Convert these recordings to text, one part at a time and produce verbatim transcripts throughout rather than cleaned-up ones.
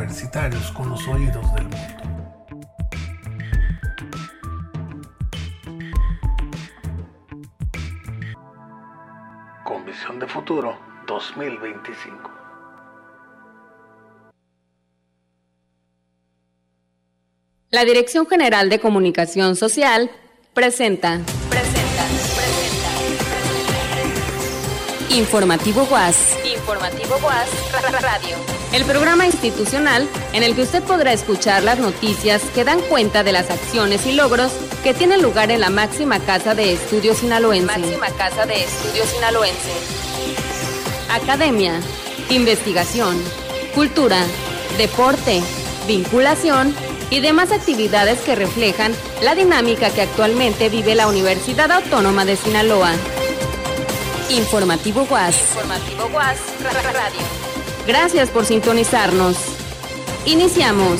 universitarios con los oídos del mundo. Con visión de futuro dos mil veinticinco. La Dirección General de Comunicación Social presenta, presenta, presenta. Informativo U A S. Informativo U A S Radio. El programa institucional en el que usted podrá escuchar las noticias que dan cuenta de las acciones y logros que tienen lugar en la máxima casa de estudios sinaloense. Máxima casa de estudios sinaloense. Academia, investigación, cultura, deporte, vinculación y demás actividades que reflejan la dinámica que actualmente vive la Universidad Autónoma de Sinaloa. Informativo U A S. Informativo U A S Radio. Gracias por sintonizarnos. Iniciamos.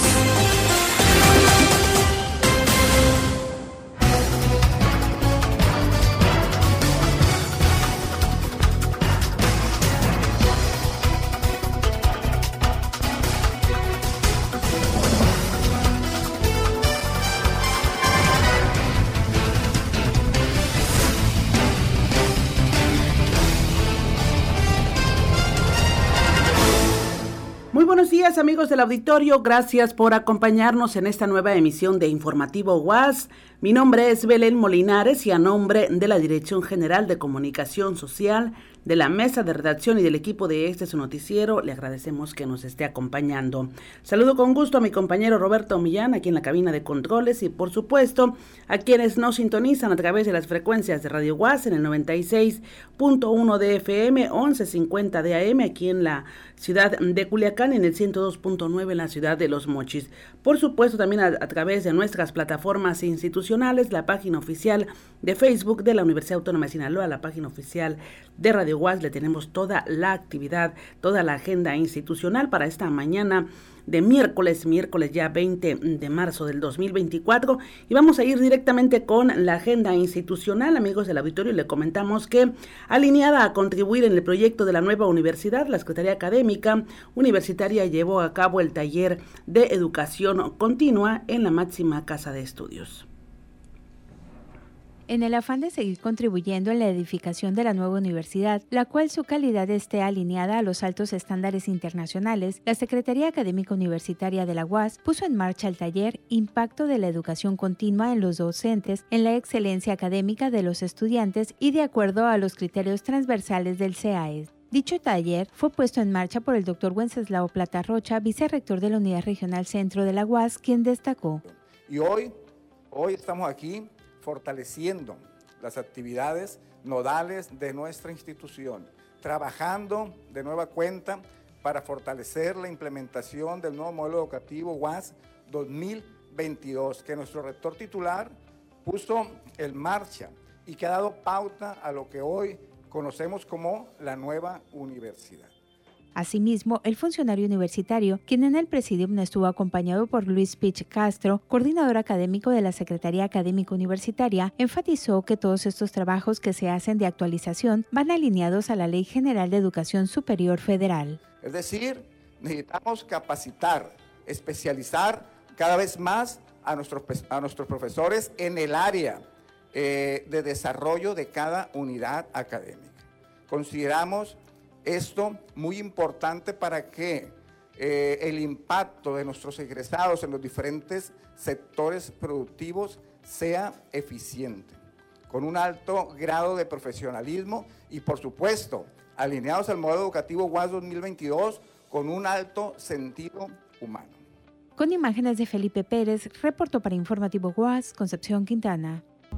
Buenos días, amigos del auditorio, gracias por acompañarnos en esta nueva emisión de Informativo U A S. Mi nombre es Belén Molinares y a nombre de la Dirección General de Comunicación Social, de la mesa de redacción y del equipo de este su noticiero, le agradecemos que nos esté acompañando. Saludo con gusto a mi compañero Roberto Millán aquí en la cabina de controles y por supuesto a quienes nos sintonizan a través de las frecuencias de Radio U A S en el noventa y seis punto uno de F M, once cincuenta de A M aquí en la ciudad de Culiacán y en el ciento dos punto nueve en la ciudad de Los Mochis. Por supuesto también a, a través de nuestras plataformas institucionales, la página oficial de Facebook de la Universidad Autónoma de Sinaloa, la página oficial de Radio U A S, le tenemos toda la actividad, toda la agenda institucional para esta mañana de miércoles, miércoles ya veinte de marzo del dos mil veinticuatro, y vamos a ir directamente con la agenda institucional, amigos del auditorio, y le comentamos que alineada a contribuir en el proyecto de la nueva universidad, la Secretaría Académica Universitaria llevó a cabo el taller de educación continua en la máxima casa de estudios. En el afán de seguir contribuyendo en la edificación de la nueva universidad, la cual su calidad esté alineada a los altos estándares internacionales, la Secretaría Académica Universitaria de la U A S puso en marcha el taller Impacto de la Educación Continua en los Docentes en la Excelencia Académica de los Estudiantes y de acuerdo a los criterios transversales del C A E S. Dicho taller fue puesto en marcha por el doctor Wenceslao Plata Rocha, vicerrector de la Unidad Regional Centro de la U A S, quien destacó. Y hoy, hoy estamos aquí fortaleciendo las actividades nodales de nuestra institución, trabajando de nueva cuenta para fortalecer la implementación del nuevo modelo educativo U A S dos mil veintidós, que nuestro rector titular puso en marcha y que ha dado pauta a lo que hoy conocemos como la nueva universidad. Asimismo, el funcionario universitario, quien en el presidium estuvo acompañado por Luis Pich Castro, coordinador académico de la Secretaría Académica Universitaria, enfatizó que todos estos trabajos que se hacen de actualización van alineados a la Ley General de Educación Superior Federal. Es decir, necesitamos capacitar, especializar cada vez más a nuestros, a nuestros profesores en el área eh, de desarrollo de cada unidad académica. Consideramos esto muy importante para que eh, el impacto de nuestros egresados en los diferentes sectores productivos sea eficiente, con un alto grado de profesionalismo y, por supuesto, alineados al modelo educativo U A S dos mil veintidós con un alto sentido humano. Con imágenes de Felipe Pérez, reportó para Informativo U A S, Concepción Quintana.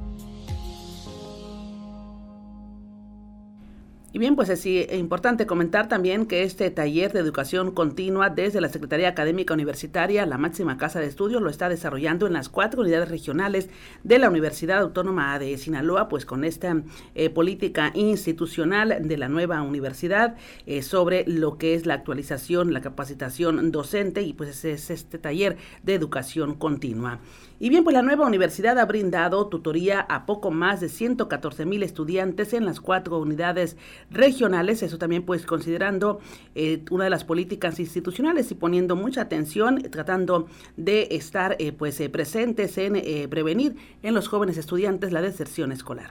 Y bien, pues es importante comentar también que este taller de educación continua desde la Secretaría Académica Universitaria, la máxima casa de estudios, lo está desarrollando en las cuatro unidades regionales de la Universidad Autónoma de Sinaloa, pues con esta eh, política institucional de la nueva universidad eh, sobre lo que es la actualización, la capacitación docente, y pues es, es este taller de educación continua. Y bien, pues la nueva universidad ha brindado tutoría a poco más de ciento catorce mil estudiantes en las cuatro unidades regionales, eso también pues considerando eh, una de las políticas institucionales y poniendo mucha atención, tratando de estar eh, pues eh, presentes en eh, prevenir en los jóvenes estudiantes la deserción escolar.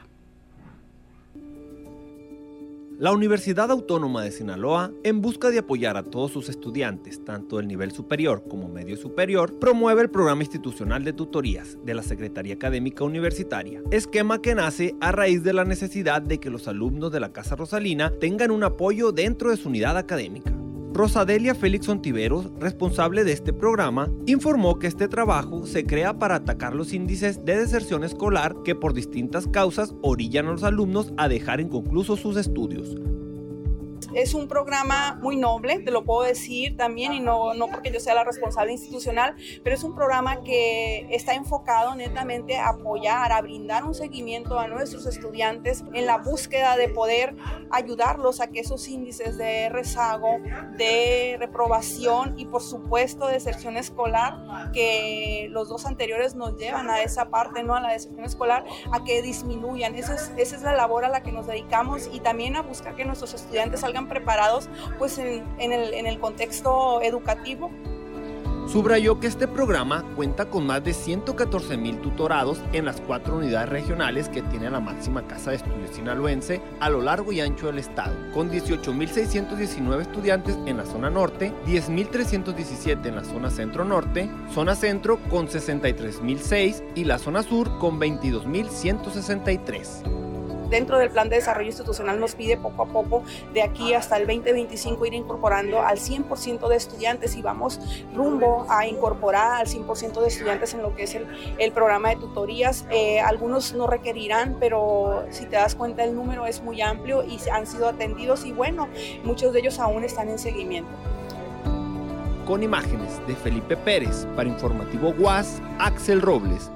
La Universidad Autónoma de Sinaloa, en busca de apoyar a todos sus estudiantes, tanto del nivel superior como medio superior, promueve el programa institucional de tutorías de la Secretaría Académica Universitaria, esquema que nace a raíz de la necesidad de que los alumnos de la Casa Rosalina tengan un apoyo dentro de su unidad académica. Rosadelia Félix Ontiveros, responsable de este programa, informó que este trabajo se crea para atacar los índices de deserción escolar que por distintas causas orillan a los alumnos a dejar inconclusos sus estudios. Es un programa muy noble, te lo puedo decir también, y no, no porque yo sea la responsable institucional, pero es un programa que está enfocado netamente a apoyar, a brindar un seguimiento a nuestros estudiantes en la búsqueda de poder ayudarlos a que esos índices de rezago, de reprobación y por supuesto deserción escolar, que los dos anteriores nos llevan a esa parte, ¿no? A la deserción escolar, a que disminuyan. Esa es, esa es la labor a la que nos dedicamos, y también a buscar que nuestros estudiantes salgan preparados pues en, en, el, en el contexto educativo. Subrayó que este programa cuenta con más de ciento catorce mil tutorados en las cuatro unidades regionales que tiene la máxima casa de estudios sinaloense a lo largo y ancho del estado, con dieciocho mil seiscientos diecinueve estudiantes en la zona norte, diez mil trescientos diecisiete en la zona centro-norte, zona centro con sesenta y tres mil seis y la zona sur con veintidós mil ciento sesenta y tres. Dentro del plan de desarrollo institucional nos pide poco a poco, de aquí hasta el veinte veinticinco, ir incorporando al cien por ciento de estudiantes, y vamos rumbo a incorporar al cien por ciento de estudiantes en lo que es el, el programa de tutorías. Eh, algunos no requerirán, pero si te das cuenta el número es muy amplio y han sido atendidos, y bueno, muchos de ellos aún están en seguimiento. Con imágenes de Felipe Pérez, para Informativo U A S, Axel Robles.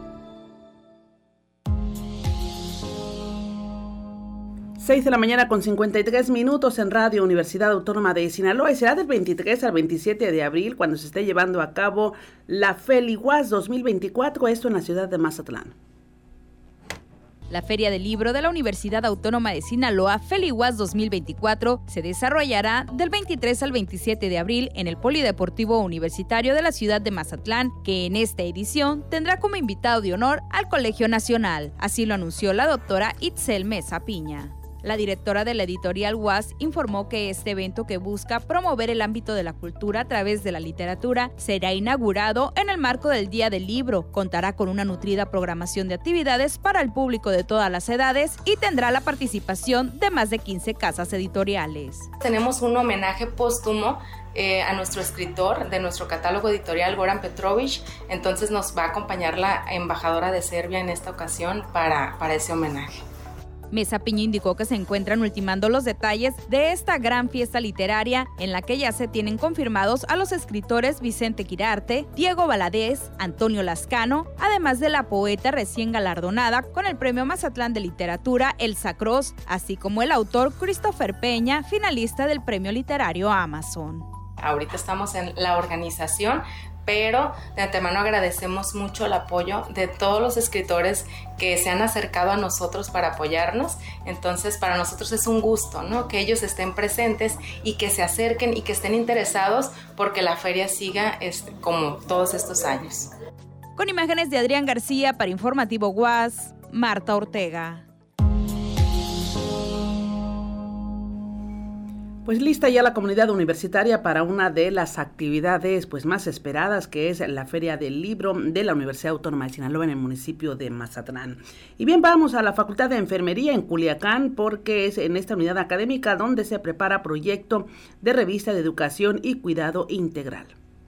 seis de la mañana con cincuenta y tres minutos en Radio Universidad Autónoma de Sinaloa, y será del veintitrés al veintisiete de abril cuando se esté llevando a cabo la FELIWAS dos mil veinticuatro, esto en la ciudad de Mazatlán. La Feria del Libro de la Universidad Autónoma de Sinaloa, FELIWAS dos mil veinticuatro, se desarrollará del veintitrés al veintisiete de abril en el Polideportivo Universitario de la ciudad de Mazatlán, que en esta edición tendrá como invitado de honor al Colegio Nacional. Así lo anunció la doctora Itzel Mesa Piña. La directora de la editorial U A S informó que este evento, que busca promover el ámbito de la cultura a través de la literatura, será inaugurado en el marco del Día del Libro. Contará con una nutrida programación de actividades para el público de todas las edades y tendrá la participación de más de quince casas editoriales. Tenemos un homenaje póstumo Eh, a nuestro escritor de nuestro catálogo editorial, Goran Petrovic. Entonces nos va a acompañar la embajadora de Serbia en esta ocasión para, para ese homenaje. Mesa Piña indicó que se encuentran ultimando los detalles de esta gran fiesta literaria, en la que ya se tienen confirmados a los escritores Vicente Quirarte, Diego Valadez, Antonio Lascano, además de la poeta recién galardonada con el Premio Mazatlán de Literatura, Elsa Cross, así como el autor Christopher Peña, finalista del Premio Literario Amazon. Ahorita estamos en la organización, pero de antemano agradecemos mucho el apoyo de todos los escritores que se han acercado a nosotros para apoyarnos. Entonces, para nosotros es un gusto, ¿no?, que ellos estén presentes y que se acerquen y que estén interesados porque la feria siga este, como todos estos años. Con imágenes de Adrián García para Informativo U A S, Marta Ortega. Pues lista ya la comunidad universitaria para una de las actividades pues más esperadas, que es la Feria del Libro de la Universidad Autónoma de Sinaloa en el municipio de Mazatlán. Y bien, vamos a la Facultad de Enfermería en Culiacán, porque es en esta unidad académica donde se prepara proyecto de revista de educación y cuidado integral.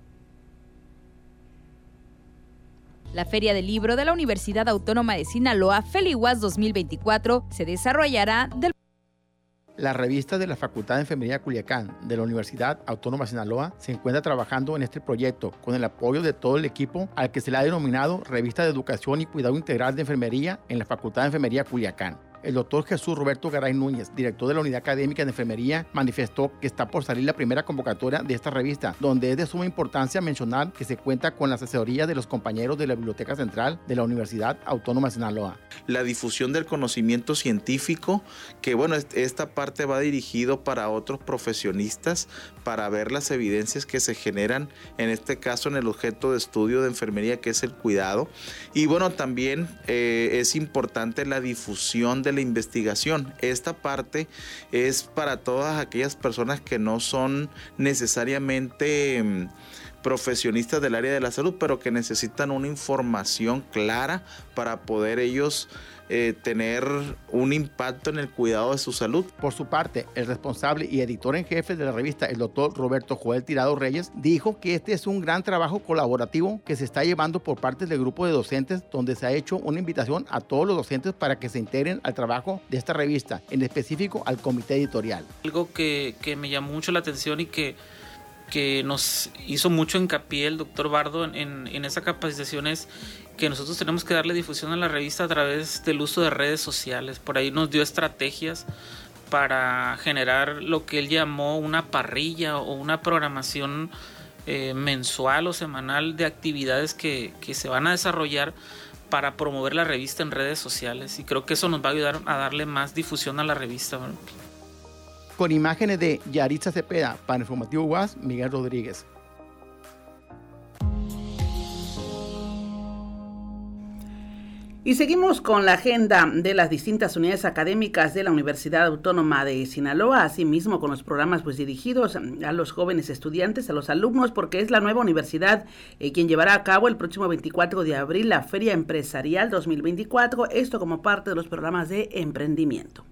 La Feria del Libro de la Universidad Autónoma de Sinaloa, FELIWAS dos mil veinticuatro, se desarrollará del La revista de la Facultad de Enfermería Culiacán de la Universidad Autónoma de Sinaloa se encuentra trabajando en este proyecto con el apoyo de todo el equipo al que se le ha denominado Revista de Educación y Cuidado Integral de Enfermería en la Facultad de Enfermería Culiacán. El doctor Jesús Roberto Garay Núñez, director de la Unidad Académica de Enfermería, manifestó que está por salir la primera convocatoria de esta revista, donde es de suma importancia mencionar que se cuenta con la asesoría de los compañeros de la Biblioteca Central de la Universidad Autónoma de Sinaloa. La difusión del conocimiento científico, que bueno, esta parte va dirigido para otros profesionistas, para ver las evidencias que se generan, en este caso en el objeto de estudio de enfermería, que es el cuidado. Y bueno, también eh, es importante la difusión de la investigación. Esta parte es para todas aquellas personas que no son necesariamente eh, profesionistas del área de la salud, pero que necesitan una información clara para poder ellos eh, tener un impacto en el cuidado de su salud. Por su parte, el responsable y editor en jefe de la revista, el doctor Roberto Joel Tirado Reyes, dijo que este es un gran trabajo colaborativo que se está llevando por parte del grupo de docentes, donde se ha hecho una invitación a todos los docentes para que se integren al trabajo de esta revista, en específico al comité editorial. Algo que, que me llamó mucho la atención y que que nos hizo mucho hincapié el doctor Bardo en, en, en esa capacitación es que nosotros tenemos que darle difusión a la revista a través del uso de redes sociales. Por ahí nos dio estrategias para generar lo que él llamó una parrilla o una programación eh, mensual o semanal de actividades que, que se van a desarrollar para promover la revista en redes sociales, y creo que eso nos va a ayudar a darle más difusión a la revista, ¿no? Con imágenes de Yaritza Cepeda, para Informativo U A S, Miguel Rodríguez. Y seguimos con la agenda de las distintas unidades académicas de la Universidad Autónoma de Sinaloa, asimismo con los programas pues dirigidos a los jóvenes estudiantes, a los alumnos, porque es la nueva universidad eh, quien llevará a cabo el próximo veinticuatro de abril la Feria Empresarial dos mil veinticuatro, esto como parte de los programas de emprendimiento.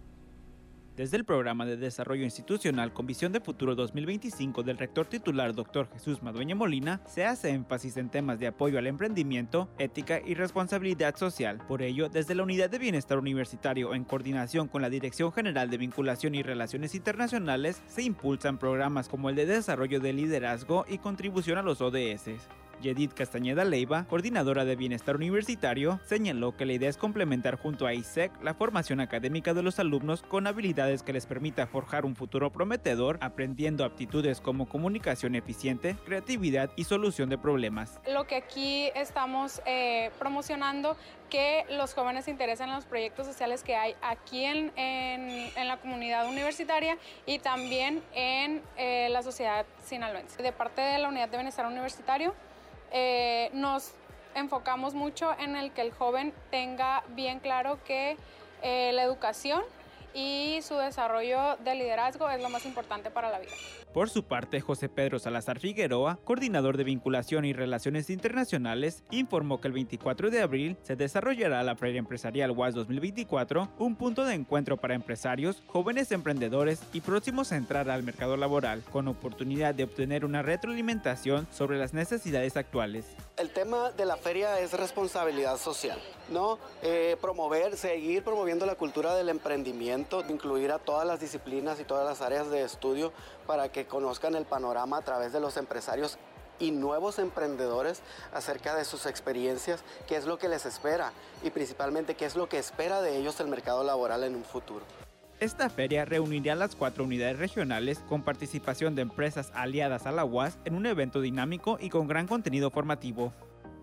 Desde el Programa de Desarrollo Institucional con Visión de Futuro dos mil veinticinco del rector titular doctor Jesús Madueña Molina, se hace énfasis en temas de apoyo al emprendimiento, ética y responsabilidad social. Por ello, desde la Unidad de Bienestar Universitario, en coordinación con la Dirección General de Vinculación y Relaciones Internacionales, se impulsan programas como el de desarrollo de liderazgo y contribución a los O D S. Yedith Castañeda Leiva, coordinadora de Bienestar Universitario, señaló que la idea es complementar junto a I S E C la formación académica de los alumnos con habilidades que les permita forjar un futuro prometedor, aprendiendo aptitudes como comunicación eficiente, creatividad y solución de problemas. Lo que aquí estamos eh, promocionando, que los jóvenes se interesen en los proyectos sociales que hay aquí en, en, en la comunidad universitaria y también en eh, la sociedad sinaloense. De parte de la Unidad de Bienestar Universitario, Eh, nos enfocamos mucho en el que el joven tenga bien claro que eh, la educación y su desarrollo de liderazgo es lo más importante para la vida. Por su parte, José Pedro Salazar Figueroa, coordinador de Vinculación y Relaciones Internacionales, informó que el veinticuatro de abril se desarrollará la Feria Empresarial U A S dos mil veinticuatro, un punto de encuentro para empresarios, jóvenes emprendedores y próximos a entrar al mercado laboral, con oportunidad de obtener una retroalimentación sobre las necesidades actuales. El tema de la feria es responsabilidad social, ¿no? Eh, promover, seguir promoviendo la cultura del emprendimiento, incluir a todas las disciplinas y todas las áreas de estudio para que conozcan el panorama a través de los empresarios y nuevos emprendedores acerca de sus experiencias, qué es lo que les espera y principalmente qué es lo que espera de ellos el mercado laboral en un futuro. Esta feria reunirá las cuatro unidades regionales con participación de empresas aliadas a la U A S en un evento dinámico y con gran contenido formativo.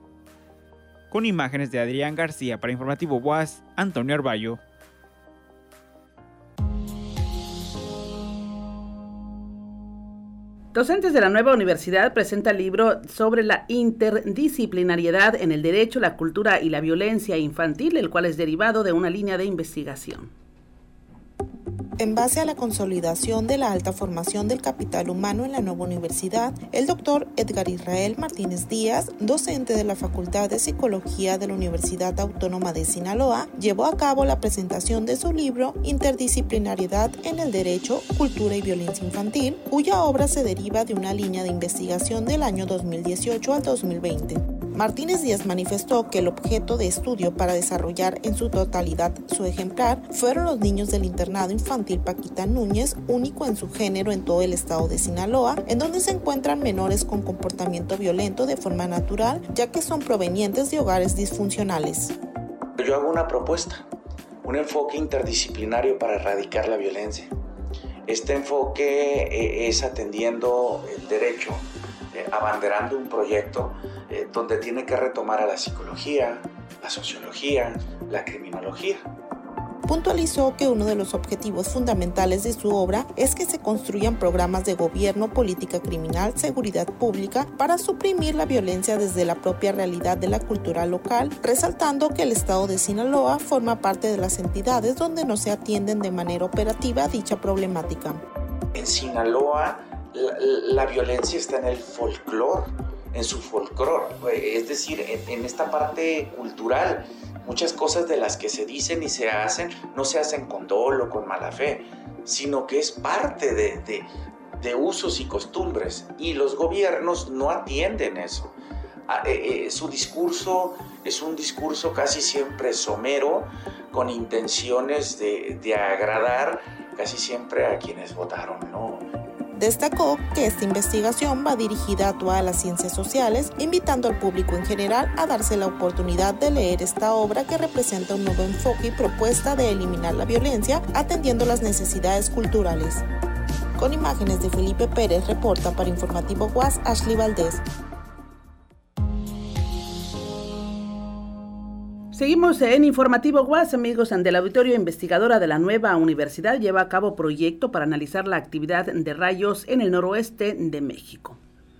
Con imágenes de Adrián García para Informativo U A S, Antonio Arballo. Docentes de la nueva universidad presentan el libro sobre la interdisciplinariedad en el derecho, la cultura y la violencia infantil, el cual es derivado de una línea de investigación. En base a la consolidación de la alta formación del capital humano en la nueva universidad, el doctor Edgar Israel Martínez Díaz, docente de la Facultad de Psicología de la Universidad Autónoma de Sinaloa, llevó a cabo la presentación de su libro Interdisciplinariedad en el Derecho, Cultura y Violencia Infantil, cuya obra se deriva de una línea de investigación del año dos mil dieciocho al dos mil veinte. Martínez Díaz manifestó que el objeto de estudio para desarrollar en su totalidad su ejemplar fueron los niños del internado infantil Paquita Núñez, único en su género en todo el estado de Sinaloa, en donde se encuentran menores con comportamiento violento de forma natural, ya que son provenientes de hogares disfuncionales. Yo hago una propuesta, un enfoque interdisciplinario para erradicar la violencia. Este enfoque eh, es atendiendo el derecho, eh, abanderando un proyecto eh, donde tiene que retomar a la psicología, la sociología, la criminología. Puntualizó que uno de los objetivos fundamentales de su obra es que se construyan programas de gobierno, política criminal, seguridad pública para suprimir la violencia desde la propia realidad de la cultura local, resaltando que el estado de Sinaloa forma parte de las entidades donde no se atienden de manera operativa dicha problemática. En Sinaloa la, la violencia está en el folclore, en su folclore, es decir, en, en esta parte cultural. Muchas cosas de las que se dicen y se hacen no se hacen con dolo, con mala fe, sino que es parte de, de, de usos y costumbres, y los gobiernos no atienden eso. Eh, eh, su discurso es un discurso casi siempre somero, con intenciones de, de agradar casi siempre a quienes votaron, ¿no? Destacó que esta investigación va dirigida a todas las ciencias sociales, invitando al público en general a darse la oportunidad de leer esta obra que representa un nuevo enfoque y propuesta de eliminar la violencia, atendiendo las necesidades culturales. Con imágenes de Felipe Pérez, reporta para Informativo U A S, Ashley Valdés. Seguimos en Informativo U A S, amigos. Del auditorio, investigadora de la nueva universidad lleva a cabo proyecto para analizar la actividad de rayos en el noroeste de México.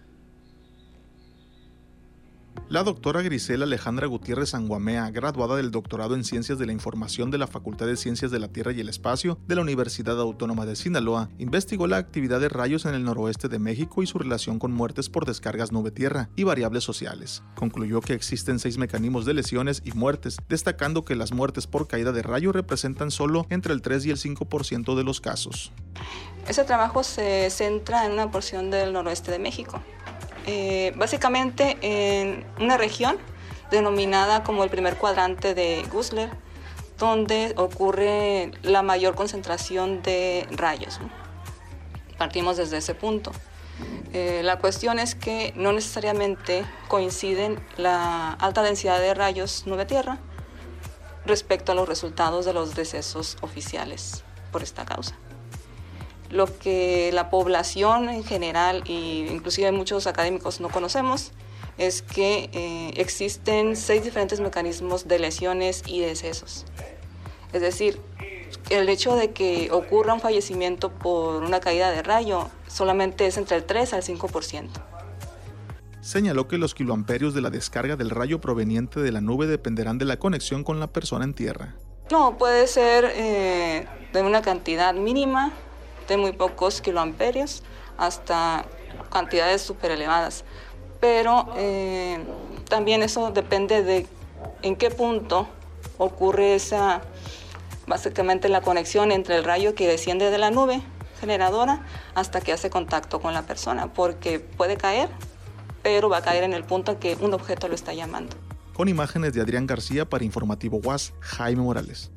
La doctora Grisela Alejandra Gutiérrez Anguamea, graduada del doctorado en Ciencias de la Información de la Facultad de Ciencias de la Tierra y el Espacio de la Universidad Autónoma de Sinaloa, investigó la actividad de rayos en el noroeste de México y su relación con muertes por descargas nube-tierra y variables sociales. Concluyó que existen seis mecanismos de lesiones y muertes, destacando que las muertes por caída de rayo representan solo entre el tres y el cinco por ciento de los casos. Ese trabajo se centra en una porción del noroeste de México. Eh, básicamente en una región denominada como el primer cuadrante de Gusler, donde ocurre la mayor concentración de rayos, ¿no? Partimos desde ese punto. Eh, la cuestión es que no necesariamente coinciden la alta densidad de rayos nube-tierra respecto a los resultados de los decesos oficiales por esta causa. Lo que la población en general e inclusive muchos académicos no conocemos es que eh, existen seis diferentes mecanismos de lesiones y decesos. Es decir, el hecho de que ocurra un fallecimiento por una caída de rayo solamente es entre el tres al cinco por ciento. Señaló que los kiloamperios de la descarga del rayo proveniente de la nube dependerán de la conexión con la persona en tierra. No, puede ser eh, de una cantidad mínima, de muy pocos kiloamperios, hasta cantidades súper elevadas. Pero eh, también eso depende de en qué punto ocurre esa, básicamente la conexión entre el rayo que desciende de la nube generadora hasta que hace contacto con la persona, porque puede caer, pero va a caer en el punto en que un objeto lo está llamando. Con imágenes de Adrián García para Informativo U A S, Jaime Morales.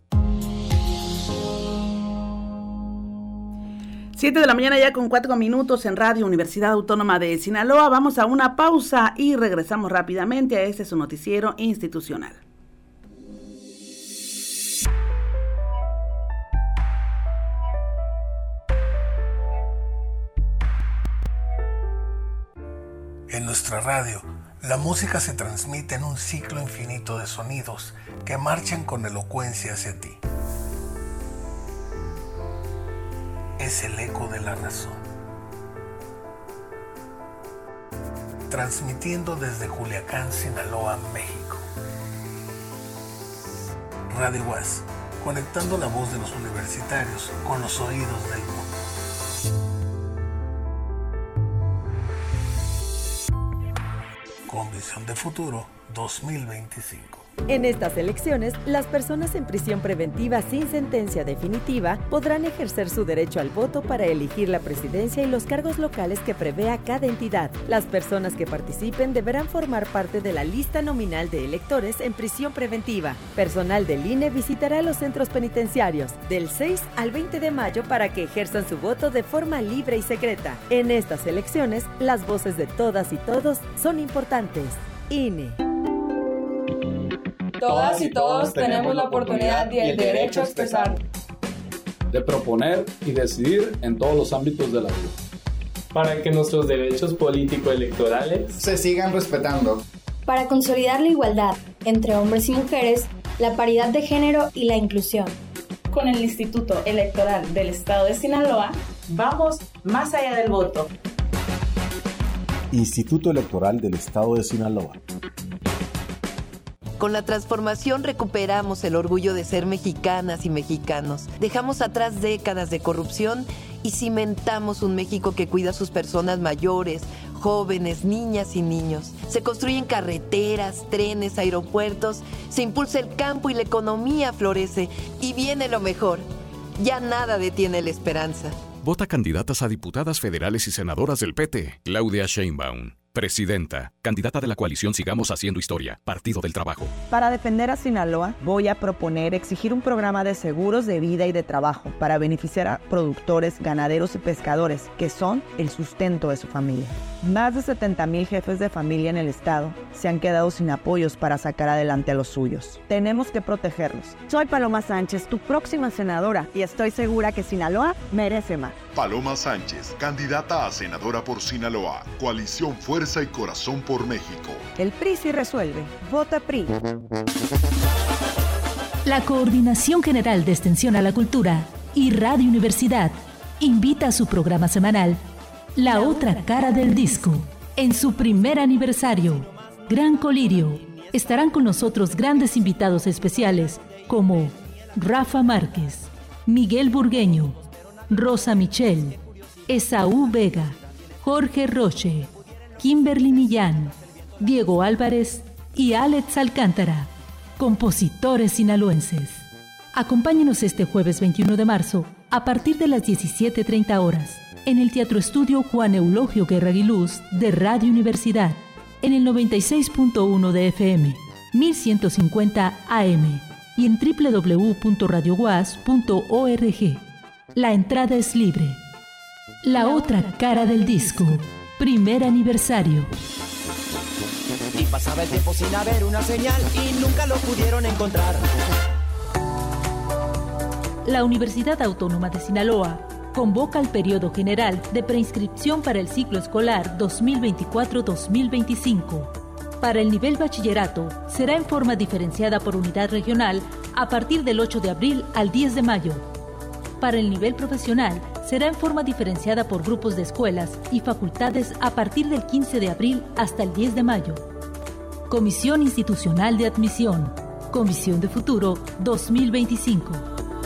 siete de la mañana ya con cuatro minutos en Radio Universidad Autónoma de Sinaloa. Vamos a una pausa y regresamos rápidamente a este su noticiero institucional. En nuestra radio, la música se transmite en un ciclo infinito de sonidos que marchan con elocuencia hacia ti. Es el eco de la razón. Transmitiendo desde Culiacán, Sinaloa, México. Radio U A S, conectando la voz de los universitarios con los oídos del mundo. Con visión de futuro dos mil veinticinco. En estas elecciones, las personas en prisión preventiva sin sentencia definitiva podrán ejercer su derecho al voto para elegir la presidencia y los cargos locales que prevea cada entidad. Las personas que participen deberán formar parte de la lista nominal de electores en prisión preventiva. Personal del I N E visitará los centros penitenciarios del seis al veinte de mayo para que ejerzan su voto de forma libre y secreta. En estas elecciones, las voces de todas y todos son importantes. I N E. Todas y todos tenemos la oportunidad y el derecho a expresar, de proponer y decidir en todos los ámbitos de la vida, para que nuestros derechos político-electorales se sigan respetando, para consolidar la igualdad entre hombres y mujeres, la paridad de género y la inclusión. Con el Instituto Electoral del Estado de Sinaloa, vamos más allá del voto. Instituto Electoral del Estado de Sinaloa. Con la transformación recuperamos el orgullo de ser mexicanas y mexicanos. Dejamos atrás décadas de corrupción y cimentamos un México que cuida a sus personas mayores, jóvenes, niñas y niños. Se construyen carreteras, trenes, aeropuertos, se impulsa el campo y la economía florece. Y viene lo mejor. Ya nada detiene la esperanza. Vota candidatas a diputadas federales y senadoras del P T. Claudia Sheinbaum, presidenta, candidata de la coalición Sigamos Haciendo Historia, Partido del Trabajo. Para defender a Sinaloa, voy a proponer exigir un programa de seguros de vida y de trabajo para beneficiar a productores, ganaderos y pescadores, que son el sustento de su familia. Más de setenta mil jefes de familia en el estado se han quedado sin apoyos para sacar adelante a los suyos. Tenemos que protegerlos. Soy Paloma Sánchez, tu próxima senadora, y estoy segura que Sinaloa merece más. Paloma Sánchez, candidata a senadora por Sinaloa, coalición Fuerza y Corazón por México. El P R I sí resuelve. Vota P R I. La Coordinación General de Extensión a la Cultura y Radio Universidad invita a su programa semanal La Otra Cara del Disco. En su primer aniversario, Gran Colirio, estarán con nosotros grandes invitados especiales como Rafa Márquez, Miguel Burgueño, Rosa Michel, Esaú Vega, Jorge Roche, Kimberly Millán, Diego Álvarez y Alex Alcántara, compositores sinaloenses. Acompáñenos este jueves veintiuno de marzo a partir de las diecisiete treinta horas en el Teatro Estudio Juan Eulogio Guerra Aguiluz de Radio Universidad en el noventa y seis punto uno de F M, mil ciento cincuenta A M y en doble u doble u doble u punto radio guas punto org. La entrada es libre. La otra cara del disco. Primer aniversario. Y pasaba el tiempo sin haber una señal y nunca lo pudieron encontrar. La Universidad Autónoma de Sinaloa convoca al periodo general de preinscripción para el ciclo escolar dos mil veinticuatro dos mil veinticinco. Para el nivel bachillerato, será en forma diferenciada por unidad regional a partir del ocho de abril al diez de mayo. Para el nivel profesional, será en forma diferenciada por grupos de escuelas y facultades a partir del quince de abril hasta el diez de mayo. Comisión Institucional de Admisión. Comisión de Futuro dos mil veinticinco.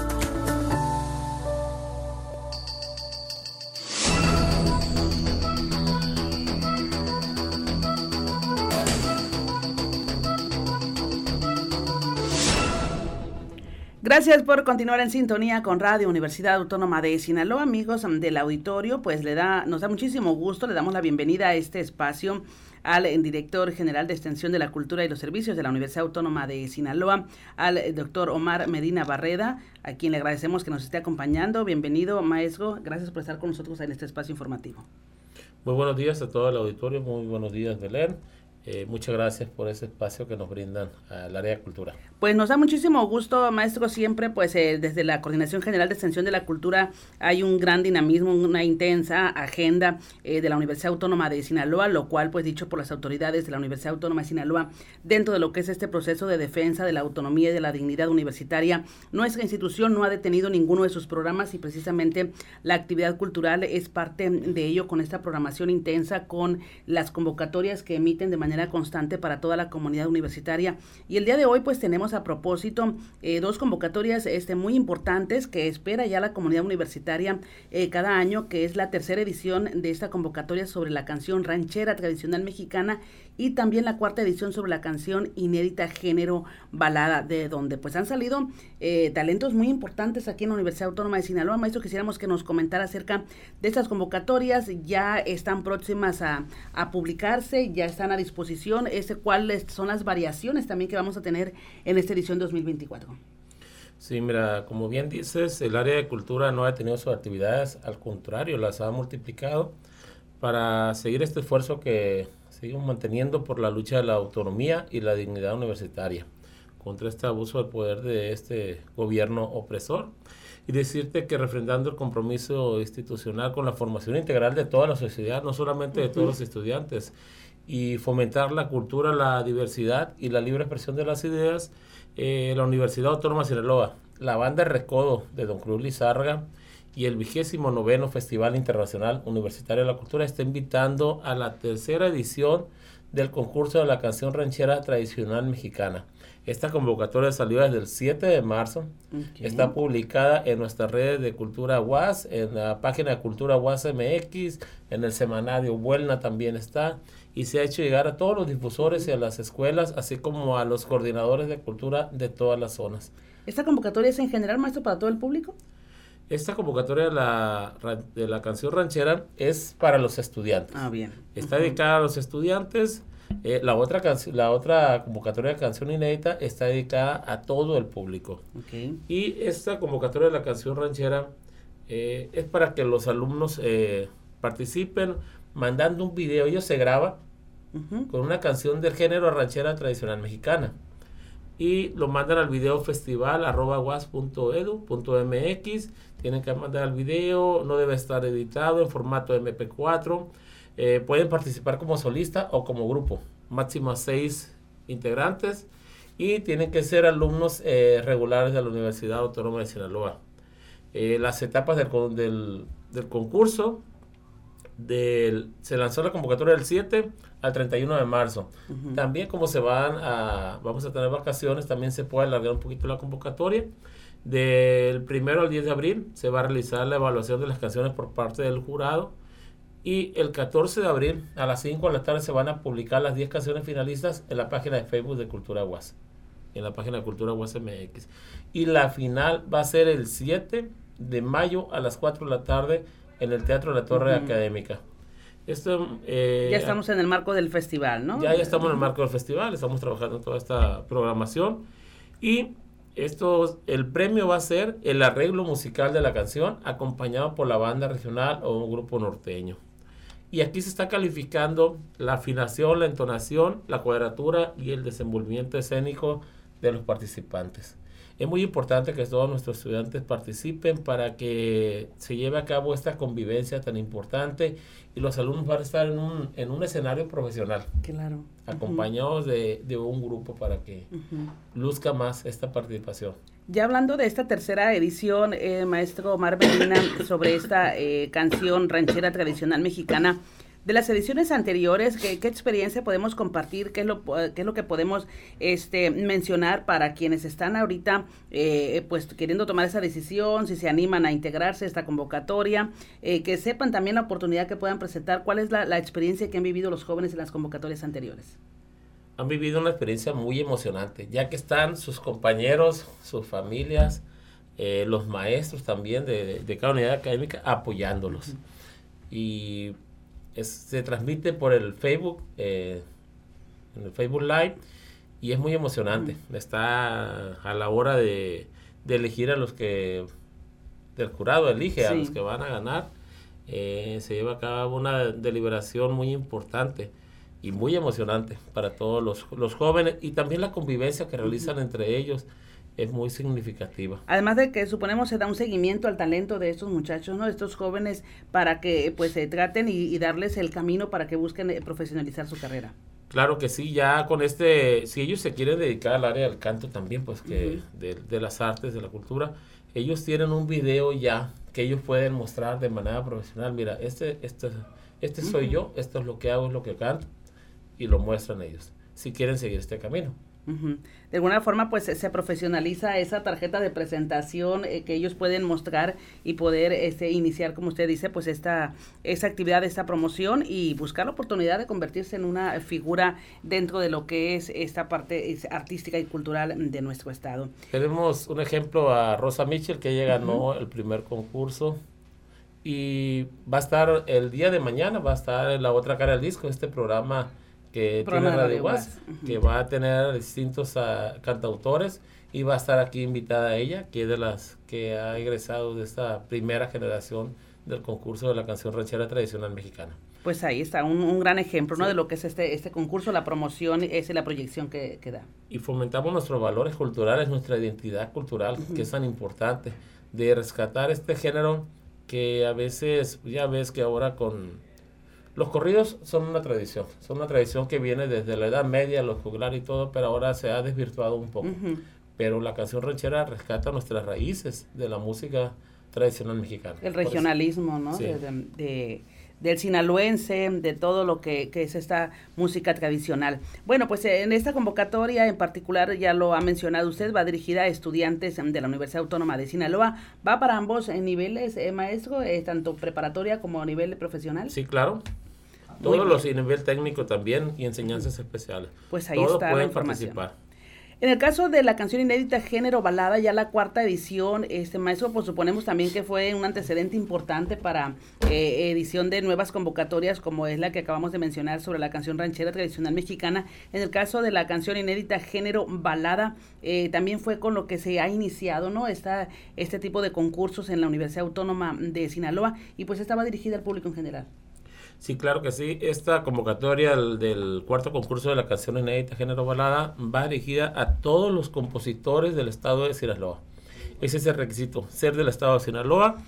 Gracias por continuar en sintonía con Radio Universidad Autónoma de Sinaloa, amigos del auditorio. Pues le da, nos da muchísimo gusto, le damos la bienvenida a este espacio al director general de Extensión de la Cultura y los Servicios de la Universidad Autónoma de Sinaloa, al doctor Omar Medina Barreda, a quien le agradecemos que nos esté acompañando. Bienvenido, maestro. Gracias por estar con nosotros en este espacio informativo. Muy buenos días a todo el auditorio, muy buenos días, Belén. Eh, muchas gracias por ese espacio que nos brindan al área de cultura. Pues nos da muchísimo gusto, maestro, siempre pues eh, desde la Coordinación General de Extensión de la Cultura hay un gran dinamismo, una intensa agenda eh, de la Universidad Autónoma de Sinaloa, lo cual pues dicho por las autoridades de la Universidad Autónoma de Sinaloa, dentro de lo que es este proceso de defensa de la autonomía y de la dignidad universitaria, nuestra institución no ha detenido ninguno de sus programas y precisamente la actividad cultural es parte de ello con esta programación intensa, con las convocatorias que emiten de manera constante para toda la comunidad universitaria. Y el día de hoy pues tenemos a propósito eh, dos convocatorias este, muy importantes que espera ya la comunidad universitaria eh, cada año, que es la tercera edición de esta convocatoria sobre la canción ranchera tradicional mexicana y también la cuarta edición sobre la canción inédita género balada, de donde pues han salido eh, talentos muy importantes aquí en la Universidad Autónoma de Sinaloa. Maestro, quisiéramos que nos comentara acerca de estas convocatorias. Ya están próximas a, a publicarse, ya están a disposición. Este, ¿cuáles son las variaciones también que vamos a tener en esta edición dos mil veinticuatro? Sí, mira, como bien dices, el área de cultura no ha detenido sus actividades, al contrario, las ha multiplicado para seguir este esfuerzo que seguimos manteniendo por la lucha de la autonomía y la dignidad universitaria. contra este abuso del poder de este gobierno opresor. Y decirte que refrendando el compromiso institucional con la formación integral de toda la sociedad, no solamente de todos los estudiantes, y fomentar la cultura, la diversidad y la libre expresión de las ideas, eh, la Universidad Autónoma de Sinaloa, la banda Recodo de Don Cruz Lizárraga y el vigésimo noveno Festival Internacional Universitario de la Cultura está invitando a la tercera edición del concurso de la canción ranchera tradicional mexicana. Esta convocatoria salió desde el siete de marzo, okay. Está publicada en nuestras redes de Cultura U A S, en la página de Cultura U A S M X, en el semanario Vuelna también está, y se ha hecho llegar a todos los difusores y a las escuelas, así como a los coordinadores de cultura de todas las zonas. ¿Esta convocatoria es en general, maestro, para todo el público? Esta convocatoria de la, de la canción ranchera es para los estudiantes. Ah, bien. Está uh-huh. dedicada a los estudiantes. Eh, la otra canci- la otra convocatoria de canción inédita está dedicada a todo el público. Okay. Y esta convocatoria de la canción ranchera eh, es para que los alumnos eh, participen mandando un video. Ellos se graban uh-huh. con una canción del género ranchera tradicional mexicana y lo mandan al video festival arroba uas punto edu punto mx. Tienen que mandar el video, no debe estar editado en formato eme pe cuatro. Eh, pueden participar como solista o como grupo, máximo seis integrantes, y tienen que ser alumnos eh, regulares de la Universidad Autónoma de Sinaloa. Eh, las etapas del, del, del concurso, del, se lanzó la convocatoria del siete al treinta y uno de marzo. Uh-huh. También como se van a, vamos a tener vacaciones, también se puede alargar un poquito la convocatoria. Del primero al diez de abril se va a realizar la evaluación de las canciones por parte del jurado. Y el catorce de abril a las cinco de la tarde se van a publicar las diez canciones finalistas en la página de Facebook de Cultura U A S, en la página de Cultura U A S M X. Y la final va a ser el siete de mayo a las cuatro de la tarde en el Teatro de la Torre uh-huh. Académica. Esto, eh, ya estamos en el marco del festival, ¿no? Ya, ya estamos en el marco del festival, estamos trabajando en toda esta programación. Y esto, el premio va a ser el arreglo musical de la canción acompañado por la banda regional o un grupo norteño. Y aquí se está calificando la afinación, la entonación, la cuadratura y el desenvolvimiento escénico de los participantes. Es muy importante que todos nuestros estudiantes participen para que se lleve a cabo esta convivencia tan importante y los alumnos van a estar en un, en un escenario profesional. Claro. Acompañados uh-huh. de, de un grupo para que uh-huh. luzca más esta participación. Ya hablando de esta tercera edición, eh, maestro Omar Medina, sobre esta eh, canción ranchera tradicional mexicana, de las ediciones anteriores, ¿qué, qué experiencia podemos compartir? ¿Qué es lo, qué es lo que podemos este, mencionar para quienes están ahorita eh, pues queriendo tomar esa decisión, si se animan a integrarse a esta convocatoria, eh, que sepan también la oportunidad que puedan presentar? ¿Cuál es la, la experiencia que han vivido los jóvenes en las convocatorias anteriores? Han vivido una experiencia muy emocionante, ya que están sus compañeros, sus familias, eh, los maestros también de, de, de cada unidad académica apoyándolos. Uh-huh. Y es, se transmite por el Facebook, eh, en el Facebook Live, y es muy emocionante. Uh-huh. Está a la hora de, de elegir a los que, del jurado elige sí. a los que van a ganar. Eh, se lleva a cabo una deliberación muy importante y muy emocionante para todos los, los jóvenes, y también la convivencia que realizan uh-huh. entre ellos es muy significativa. Además de que suponemos se da un seguimiento al talento de estos muchachos, ¿no? Estos jóvenes, para que pues se traten y, y darles el camino para que busquen eh, profesionalizar su carrera. Claro que sí, ya con este, si ellos se quieren dedicar al área del canto también, pues que uh-huh. de, de las artes, de la cultura, ellos tienen un video ya que ellos pueden mostrar de manera profesional. Mira, este, este, este uh-huh. soy yo, esto es lo que hago, es lo que canto, y lo muestran ellos, si quieren seguir este camino. Uh-huh. De alguna forma pues se profesionaliza esa tarjeta de presentación eh, que ellos pueden mostrar y poder este, iniciar, como usted dice, pues esta esa actividad, esta promoción, y buscar la oportunidad de convertirse en una figura dentro de lo que es esta parte artística y cultural de nuestro estado. Tenemos un ejemplo a Rosa Mitchell, que ella ganó uh-huh. el primer concurso, y va a estar el día de mañana, va a estar en La Otra Cara del Disco, este programa que tiene Radio U A S, uh-huh. que va a tener distintos uh, cantautores, y va a estar aquí invitada ella, que es de las que ha egresado de esta primera generación del concurso de la canción ranchera tradicional mexicana. Pues ahí está, un, un gran ejemplo, ¿no? Sí. De lo que es este este concurso, la promoción, es la proyección que, que da. Y fomentamos nuestros valores culturales, nuestra identidad cultural, uh-huh. que es tan importante, de rescatar este género que a veces, ya ves que ahora con... Los corridos son una tradición, son una tradición que viene desde la Edad Media, los juglares y todo, pero ahora se ha desvirtuado un poco. Uh-huh. Pero la canción ranchera rescata nuestras raíces de la música tradicional mexicana. El regionalismo, ¿no? Sí. De, de, de, del sinaloense, de todo lo que, que es esta música tradicional. Bueno, pues en esta convocatoria en particular, ya lo ha mencionado usted, va dirigida a estudiantes de la Universidad Autónoma de Sinaloa. ¿Va para ambos niveles, eh, maestro, eh, tanto preparatoria como a nivel profesional? Sí, claro. Todos los y nivel técnico también y enseñanzas especiales. Pues ahí Todos está pueden la información. participar. En el caso de la canción inédita Género Balada, ya la cuarta edición, este maestro, pues suponemos también que fue un antecedente importante para eh, edición de nuevas convocatorias, como es la que acabamos de mencionar sobre la canción ranchera tradicional mexicana. En el caso de la canción inédita Género Balada, eh, también fue con lo que se ha iniciado, ¿no? Esta, este tipo de concursos en la Universidad Autónoma de Sinaloa, y pues estaba dirigida al público en general. Sí, claro que sí. Esta convocatoria del, del cuarto concurso de la canción inédita Género Balada va dirigida a todos los compositores del estado de Sinaloa. Ese es el requisito, ser del estado de Sinaloa,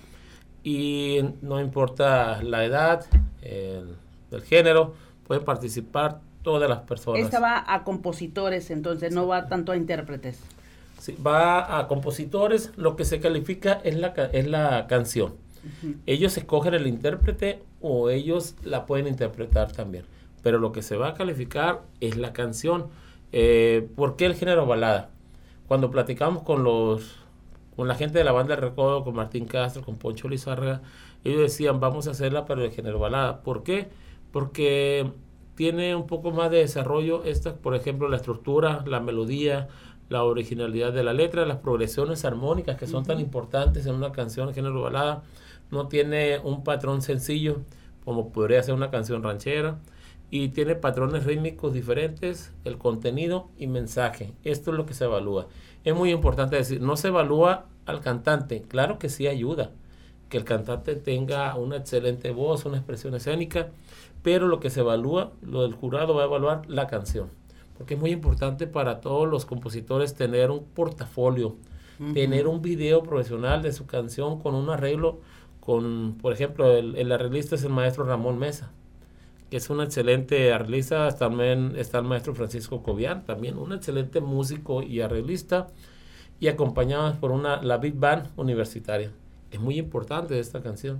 y no importa la edad, el, el género, pueden participar todas las personas. Esta va a compositores, entonces no va tanto a intérpretes. Sí, va a compositores. Lo que se califica es la, es la canción. Uh-huh. Ellos escogen el intérprete o ellos la pueden interpretar también, pero lo que se va a calificar es la canción. Eh, ¿por qué el género balada? Cuando platicamos con los con la gente de la banda del Recodo, con Martín Castro, con Poncho Lizárraga, ellos decían, vamos a hacerla para el género balada. ¿Por qué? Porque tiene un poco más de desarrollo esta, por ejemplo, la estructura, la melodía, la originalidad de la letra, las progresiones armónicas que son uh-huh. tan importantes en una canción de género balada. No tiene un patrón sencillo como podría ser una canción ranchera, y tiene patrones rítmicos diferentes, el contenido y mensaje. Esto es lo que se evalúa. Es muy importante decir, no se evalúa al cantante, claro que sí ayuda que el cantante tenga una excelente voz, una expresión escénica, pero lo que se evalúa, lo del jurado va a evaluar la canción, porque es muy importante para todos los compositores tener un portafolio, uh-huh. tener un video profesional de su canción con un arreglo. Con, por ejemplo, el, el arreglista es el maestro Ramón Mesa, que es un excelente arreglista. También está el maestro Francisco Cobian, también un excelente músico y arreglista, y acompañados por una la Big Band universitaria. Es muy importante esta canción.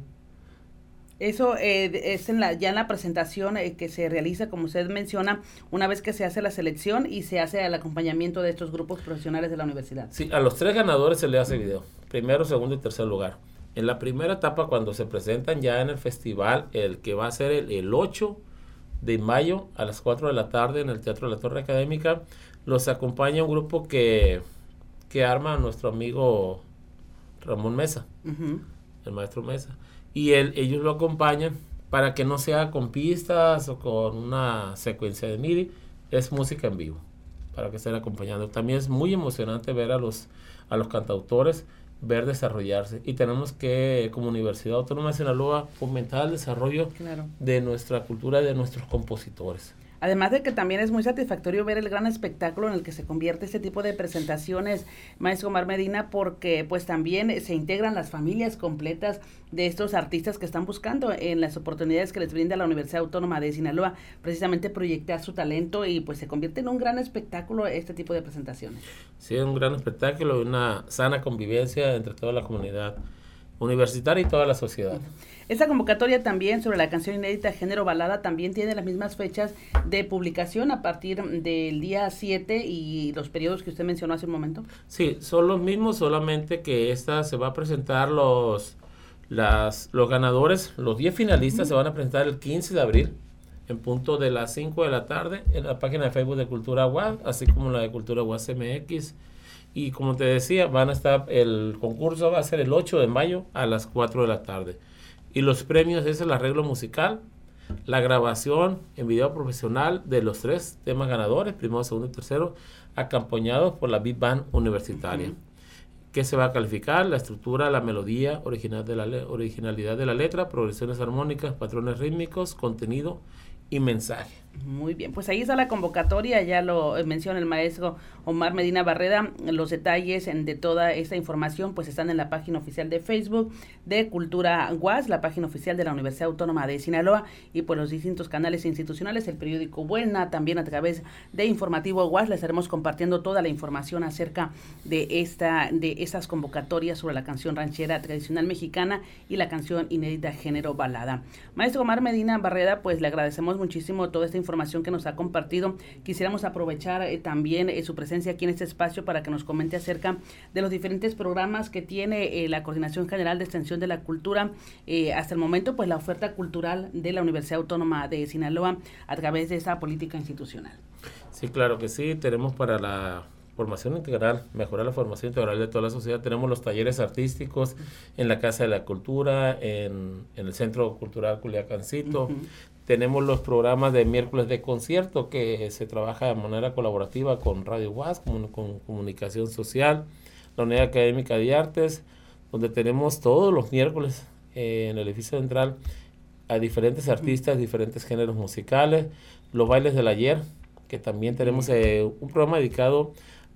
Eso eh, es en la, ya en la presentación eh, que se realiza, como usted menciona, una vez que se hace la selección y se hace el acompañamiento de estos grupos profesionales de la universidad. Sí, a los tres ganadores se le hace video, primero, segundo y tercer lugar. En la primera etapa, cuando se presentan ya en el festival, el que va a ser el, el ocho de mayo a las cuatro de la tarde en el Teatro de la Torre Académica, los acompaña un grupo que, que arma nuestro amigo Ramón Mesa, uh-huh. el maestro Mesa. Y él, ellos lo acompañan para que no sea con pistas o con una secuencia de M I D I, es música en vivo, para que estén acompañando. También es muy emocionante ver a los, a los cantautores ver desarrollarse, y tenemos que, como Universidad Autónoma de Sinaloa, fomentar el desarrollo claro. de nuestra cultura, de nuestros compositores. Además de que también es muy satisfactorio ver el gran espectáculo en el que se convierte este tipo de presentaciones, maestro Omar Medina, porque pues también se integran las familias completas de estos artistas que están buscando en las oportunidades que les brinda la Universidad Autónoma de Sinaloa, precisamente proyectar su talento, y pues se convierte en un gran espectáculo este tipo de presentaciones. Sí, un gran espectáculo y una sana convivencia entre toda la comunidad universitaria y toda la sociedad. Esta convocatoria también sobre la canción inédita Género Balada también tiene las mismas fechas de publicación a partir del día siete y los periodos que usted mencionó hace un momento. Sí, son los mismos, solamente que esta se va a presentar los las los ganadores, los diez finalistas uh-huh. se van a presentar el quince de abril en punto de las cinco de la tarde en la página de Facebook de Cultura U A S, así como la de Cultura U A S M X. Y como te decía, van a estar, el concurso va a ser el ocho de mayo a las cuatro de la tarde. Y los premios es el arreglo musical, la grabación en video profesional de los tres temas ganadores, primero, segundo y tercero, acompañados por la Big Band universitaria. Uh-huh. ¿Qué se va a calificar? La estructura, la melodía, original de la le- originalidad de la letra, progresiones armónicas, patrones rítmicos, contenido y mensaje. Muy bien, pues ahí está la convocatoria, ya lo menciona el maestro Omar Medina Barreda. Los detalles de toda esta información pues están en la página oficial de Facebook de Cultura U A S, la página oficial de la Universidad Autónoma de Sinaloa, y por los distintos canales institucionales, el periódico Buelna, también a través de Informativo U A S, les estaremos compartiendo toda la información acerca de esta de estas convocatorias sobre la canción ranchera tradicional mexicana y la canción inédita género balada. Maestro Omar Medina Barreda, pues le agradecemos muchísimo toda esta información que nos ha compartido. Quisiéramos aprovechar eh, también eh, su presencia aquí en este espacio para que nos comente acerca de los diferentes programas que tiene eh, la Coordinación General de Extensión de la Cultura. Eh, hasta el momento, pues la oferta cultural de la Universidad Autónoma de Sinaloa a través de esa política institucional. Sí, claro que sí. Tenemos para la formación integral, mejorar la formación integral de toda la sociedad. Tenemos los talleres artísticos en la Casa de la Cultura, en, en el Centro Cultural Culiacancito. Uh-huh. Tenemos los programas de miércoles de concierto que se trabaja de manera colaborativa con Radio U A S, con, con Comunicación Social, la Unidad Académica de Artes, donde tenemos todos los miércoles eh, en el edificio central a diferentes artistas, diferentes géneros musicales, los bailes del ayer, que también tenemos eh, un programa dedicado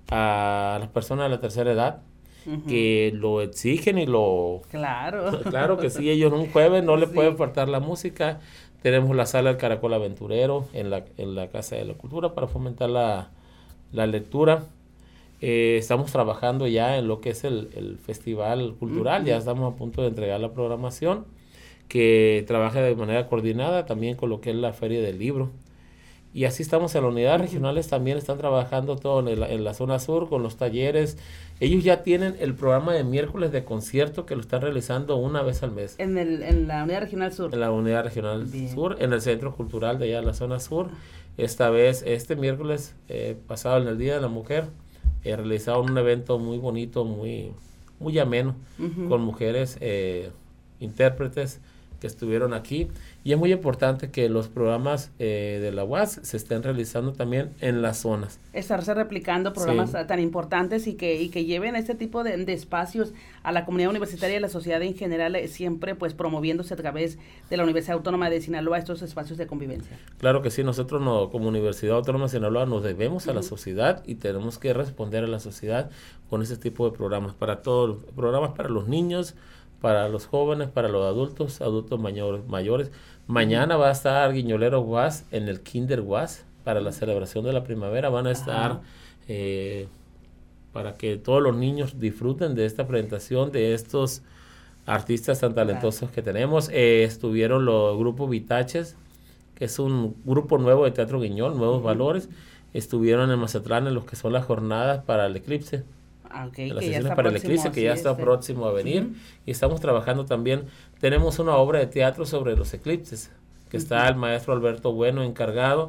a las personas de la tercera edad, uh-huh. que lo exigen y lo... Claro. Claro que sí, ellos un jueves no les sí. puede faltar la música. Tenemos la sala del Caracol Aventurero en la, en la Casa de la Cultura para fomentar la, la lectura. Eh, estamos trabajando ya en lo que es el, el festival cultural, uh-huh. ya estamos a punto de entregar la programación, que trabaja de manera coordinada también con lo que es la Feria del Libro. Y así estamos en las unidades uh-huh. regionales, también están trabajando todo en, el, en la zona sur con los talleres. Ellos ya tienen el programa de miércoles de concierto que lo están realizando una vez al mes. En, el, en la unidad regional sur. En la unidad regional Bien. sur, en el centro cultural de allá en la zona sur. Esta vez, este miércoles eh, pasado en el Día de la Mujer, eh, realizaron un evento muy bonito, muy, muy ameno, uh-huh. con mujeres eh, intérpretes que estuvieron aquí, y es muy importante que los programas eh, de la U A S se estén realizando también en las zonas. Estarse replicando programas sí. tan importantes y que y que lleven este tipo de, de espacios a la comunidad universitaria y a la sociedad en general, eh, siempre pues promoviéndose a través de la Universidad Autónoma de Sinaloa estos espacios de convivencia. Claro que sí, nosotros no, como Universidad Autónoma de Sinaloa nos debemos uh-huh. a la sociedad y tenemos que responder a la sociedad con ese tipo de programas, para todos, programas para los niños, para los jóvenes, para los adultos, adultos mayores. mayores. Mañana va a estar Guiñolero U A S en el Kinder U A S para la celebración de la primavera. Van a estar eh, para que todos los niños disfruten de esta presentación de estos artistas tan talentosos que tenemos. Eh, estuvieron los grupos Vitaches, que es un grupo nuevo de Teatro Guiñol, Nuevos uh-huh. Valores. Estuvieron en Mazatlán en los que son las jornadas para el eclipse. Okay, las sesiones para próximo, el eclipse que ya está este. próximo a venir uh-huh. y estamos trabajando también, tenemos una obra de teatro sobre los eclipses que uh-huh. está el maestro Alberto Bueno encargado,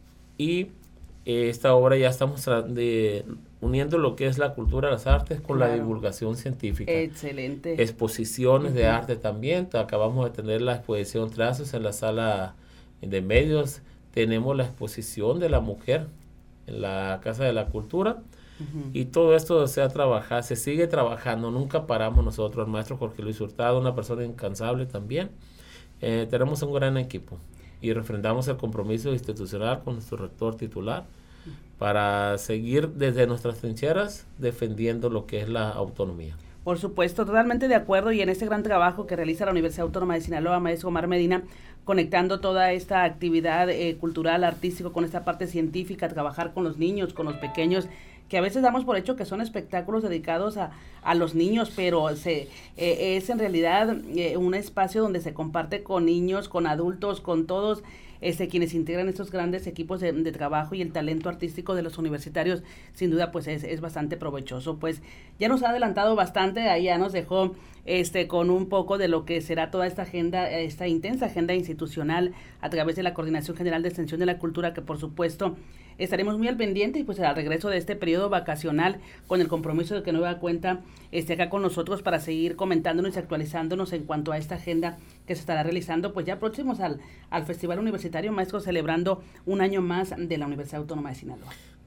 y eh, esta obra ya estamos de, uniendo lo que es la cultura, las artes con claro. la divulgación científica. Excelente. Exposiciones uh-huh. de arte también, acabamos de tener la exposición Trazos en la sala de medios, tenemos la exposición de la mujer en la Casa de la Cultura. Uh-huh. Y todo esto se ha trabajado, se sigue trabajando, nunca paramos nosotros. El maestro Jorge Luis Hurtado, una persona incansable también. Eh, tenemos un gran equipo y refrendamos el compromiso institucional con nuestro rector titular uh-huh. para seguir desde nuestras trincheras defendiendo lo que es la autonomía. Por supuesto, totalmente de acuerdo, y en este gran trabajo que realiza la Universidad Autónoma de Sinaloa, maestro Omar Medina, conectando toda esta actividad eh, cultural, artístico, con esta parte científica, trabajar con los niños, con los pequeños, que a veces damos por hecho que son espectáculos dedicados a, a los niños, pero se, eh, es en realidad eh, un espacio donde se comparte con niños, con adultos, con todos este, quienes integran estos grandes equipos de, de trabajo, y el talento artístico de los universitarios, sin duda, pues es, es bastante provechoso. Pues ya nos ha adelantado bastante, ahí ya nos dejó este con un poco de lo que será toda esta agenda, esta intensa agenda institucional a través de la Coordinación General de Extensión de la Cultura, que por supuesto estaremos muy al pendiente, y pues al regreso de este periodo vacacional, con el compromiso de que nueva cuenta esté acá con nosotros para seguir comentándonos y actualizándonos en cuanto a esta agenda que se estará realizando, pues ya próximos al, al Festival Universitario, maestro, celebrando un año más de la Universidad Autónoma de Sinaloa.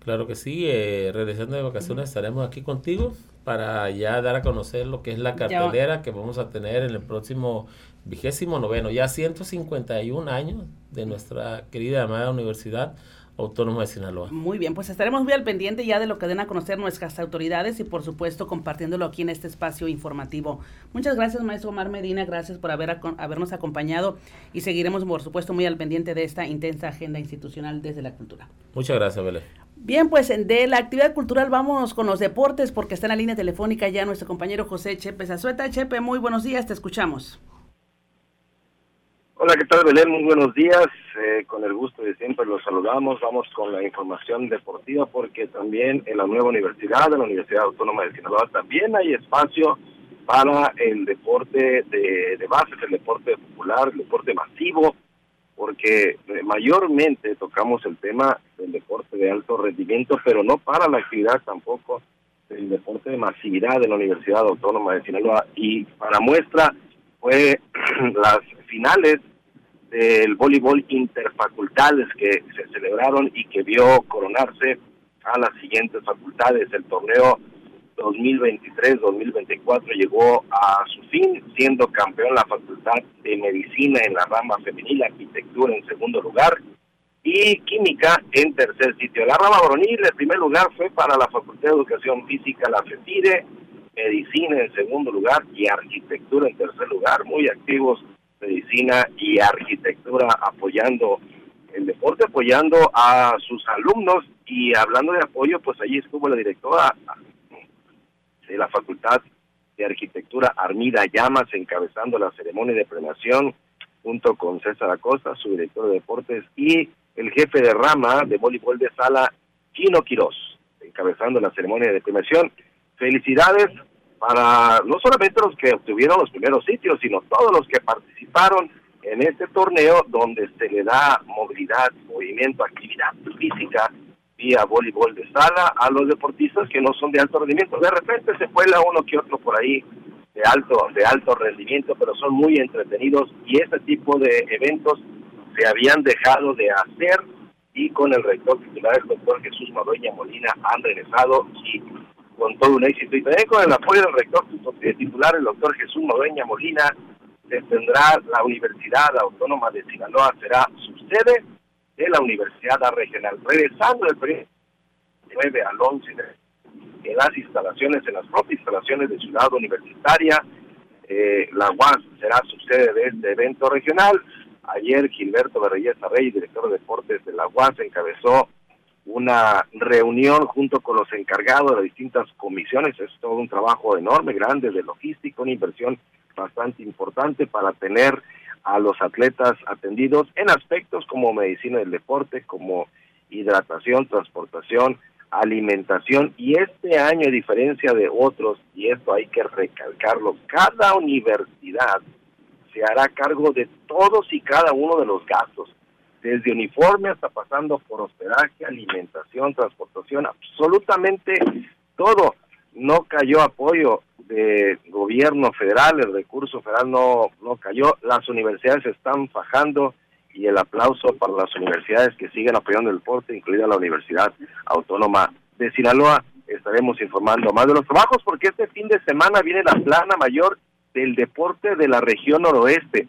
Claro que sí, eh, regresando de vacaciones estaremos aquí contigo para ya dar a conocer lo que es la cartelera que vamos a tener en el próximo vigésimo noveno, ya ciento cincuenta y un años de nuestra querida amada Universidad Autónoma de Sinaloa. Muy bien, pues estaremos muy al pendiente ya de lo que den a conocer nuestras autoridades y por supuesto compartiéndolo aquí en este espacio informativo. Muchas gracias, maestro Omar Medina, gracias por haber, habernos acompañado y seguiremos por supuesto muy al pendiente de esta intensa agenda institucional desde la cultura. Muchas gracias, Belén. Bien, pues de la actividad cultural vámonos con los deportes porque está en la línea telefónica ya nuestro compañero José Chepe Zazueta. Chepe, muy buenos días, te escuchamos. Hola, ¿qué tal, Belén? Muy buenos días. Eh, con el gusto de siempre los saludamos. Vamos con la información deportiva porque también en la nueva universidad, en la Universidad Autónoma de Sinaloa, también hay espacio para el deporte de, de base, el deporte popular, el deporte masivo, porque mayormente tocamos el tema del deporte de alto rendimiento, pero no para la actividad tampoco del deporte de masividad de la Universidad Autónoma de Sinaloa. Y para muestra fue las finales del voleibol interfacultades que se celebraron y que vio coronarse a las siguientes facultades. El torneo dos mil veintitrés dos mil veinticuatro llegó a su fin, siendo campeón la Facultad de Medicina en la rama femenil, Arquitectura en segundo lugar y Química en tercer sitio. La rama varonil, el primer lugar fue para la Facultad de Educación Física, la FEFIDE, Medicina en segundo lugar y Arquitectura en tercer lugar. Muy activos Medicina y Arquitectura apoyando el deporte, apoyando a sus alumnos. Y hablando de apoyo, pues allí estuvo la directora de la Facultad de Arquitectura, Armida Llamas, encabezando la ceremonia de premiación junto con César Acosta, su director de deportes, y el jefe de rama de voleibol de sala, Chino Quirós, encabezando la ceremonia de premiación. Felicidades para no solamente los que obtuvieron los primeros sitios, sino todos los que participaron en este torneo donde se le da movilidad, movimiento, actividad física vía voleibol de sala a los deportistas que no son de alto rendimiento. De repente se cuela uno que otro por ahí de alto, de alto rendimiento, pero son muy entretenidos y este tipo de eventos se habían dejado de hacer y con el rector titular, el doctor Jesús Madueña Molina, han regresado y con todo un éxito. Y también con el apoyo del rector titular, el doctor Jesús Madueña Molina, se tendrá la Universidad Autónoma de Sinaloa, será su sede de la Universidad Regional. Regresando del periodo nueve al once en las instalaciones, en las propias instalaciones de Ciudad Universitaria, eh, la U A S será su sede de este evento regional. Ayer Gilberto Berreyesa Reyes, director de deportes de la U A S, encabezó una reunión junto con los encargados de las distintas comisiones. Es todo un trabajo enorme, grande, de logística, una inversión bastante importante para tener a los atletas atendidos en aspectos como medicina del deporte, como hidratación, transportación, alimentación. Y este año, a diferencia de otros, y esto hay que recalcarlo, cada universidad se hará cargo de todos y cada uno de los gastos, desde uniforme hasta pasando por hospedaje, alimentación, transportación, absolutamente todo. No cayó apoyo de gobierno federal, el recurso federal no, no cayó, las universidades se están fajando y el aplauso para las universidades que siguen apoyando el deporte, incluida la Universidad Autónoma de Sinaloa. Estaremos informando más de los trabajos porque este fin de semana viene la plana mayor del deporte de la región noroeste.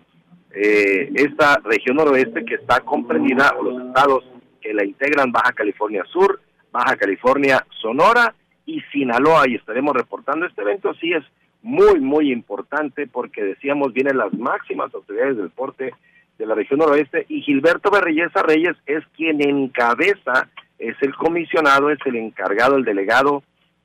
Eh, esta región noroeste que está comprendida, o los estados que la integran, Baja California Sur, Baja California, Sonora y Sinaloa, y estaremos reportando este evento. Sí es muy, muy importante porque decíamos, vienen las máximas autoridades del deporte de la región noroeste y Gilberto Berreyesa Reyes es quien encabeza, es el comisionado, es el encargado, el delegado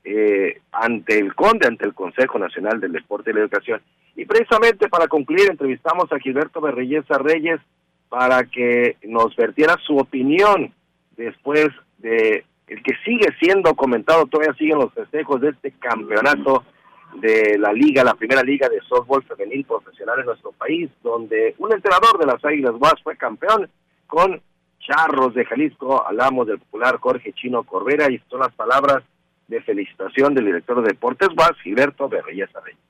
eh, ante el CONDE, ante el Consejo Nacional del Deporte y la Educación. Y precisamente para concluir, entrevistamos a Gilberto Berreyesa Reyes para que nos vertiera su opinión después de el que sigue siendo comentado, todavía siguen los festejos de este campeonato de la liga, la primera liga de softball femenil profesional en nuestro país, donde un entrenador de las Águilas U A S fue campeón con Charros de Jalisco. Hablamos del popular Jorge Chino Corbera y son las palabras de felicitación del director de deportes U A S, Gilberto Berreyesa Reyes.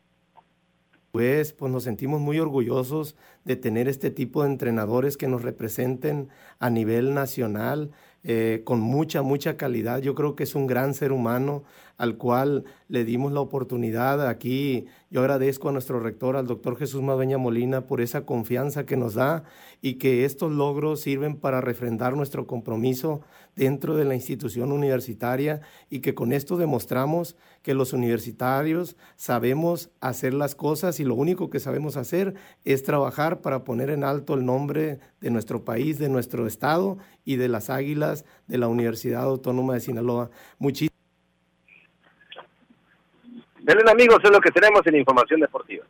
Pues, pues nos sentimos muy orgullosos de tener este tipo de entrenadores que nos representen a nivel nacional. eh, con mucha, mucha calidad. Yo creo que es un gran ser humano al cual le dimos la oportunidad. Aquí yo agradezco a nuestro rector, al doctor Jesús Madueña Molina, por esa confianza que nos da y que estos logros sirven para refrendar nuestro compromiso dentro de la institución universitaria y que con esto demostramos que los universitarios sabemos hacer las cosas y lo único que sabemos hacer es trabajar para poner en alto el nombre de nuestro país, de nuestro estado y de las águilas de la Universidad Autónoma de Sinaloa. Muchísimas Belén, amigos, es lo que tenemos en Información Deportiva.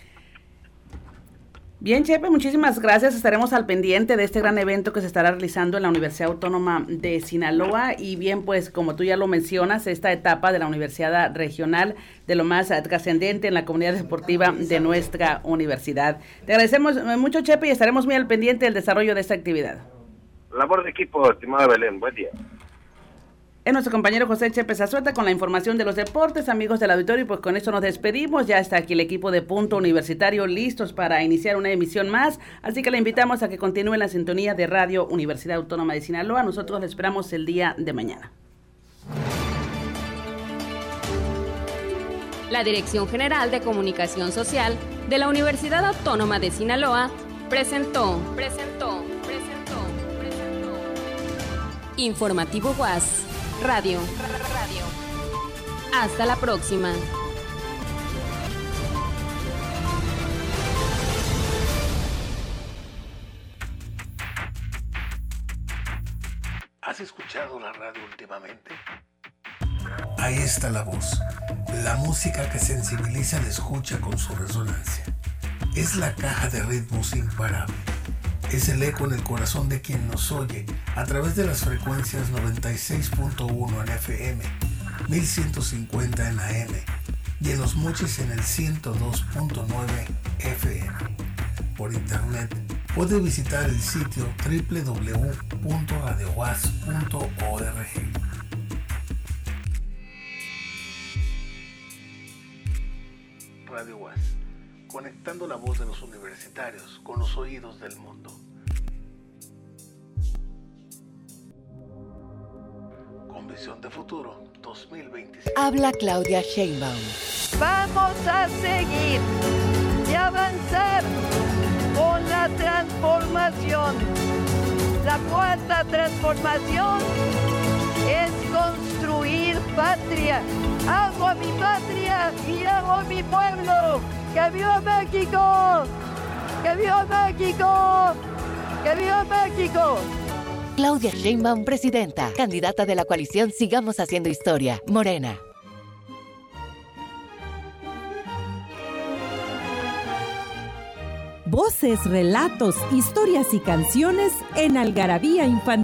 Bien, Chepe, muchísimas gracias. Estaremos al pendiente de este gran evento que se estará realizando en la Universidad Autónoma de Sinaloa. Y bien, pues como tú ya lo mencionas, esta etapa de la Universidad Regional de lo más trascendente en la comunidad deportiva de nuestra universidad. Te agradecemos mucho, Chepe, y estaremos muy al pendiente del desarrollo de esta actividad. Labor de equipo, estimada Belén. Buen día. Es nuestro compañero José Chepe Zazueta con la información de los deportes, amigos del auditorio, y pues con esto nos despedimos. Ya está aquí el equipo de Punto Universitario listos para iniciar una emisión más, así que le invitamos a que continúe en la sintonía de Radio Universidad Autónoma de Sinaloa. Nosotros le esperamos el día de mañana. La Dirección General de Comunicación Social de la Universidad Autónoma de Sinaloa presentó, presentó, presentó, presentó. Informativo U A S Radio. Radio. Hasta la próxima. ¿Has escuchado la radio últimamente? Ahí está la voz, la música que sensibiliza la escucha con su resonancia. Es la caja de ritmos imparable. Es el eco en el corazón de quien nos oye a través de las frecuencias noventa y seis punto uno en F M, mil ciento cincuenta en A M y en Los Mochis en el ciento dos punto nueve F M. Por internet puede visitar el sitio doble u doble u doble u punto radio u a s punto org. Radio U A S, conectando la voz de los universitarios con los oídos del mundo. Con visión de futuro dos mil veinticinco. Habla Claudia Sheinbaum. Vamos a seguir y avanzar con la transformación. La cuarta transformación es construir patria. Hago a mi patria y hago a mi pueblo. ¡Que viva México! ¡Que viva México! ¡Que viva México! Claudia Sheinbaum, presidenta, candidata de la coalición Sigamos Haciendo Historia, Morena. Voces, relatos, historias y canciones en Algarabía Infantil.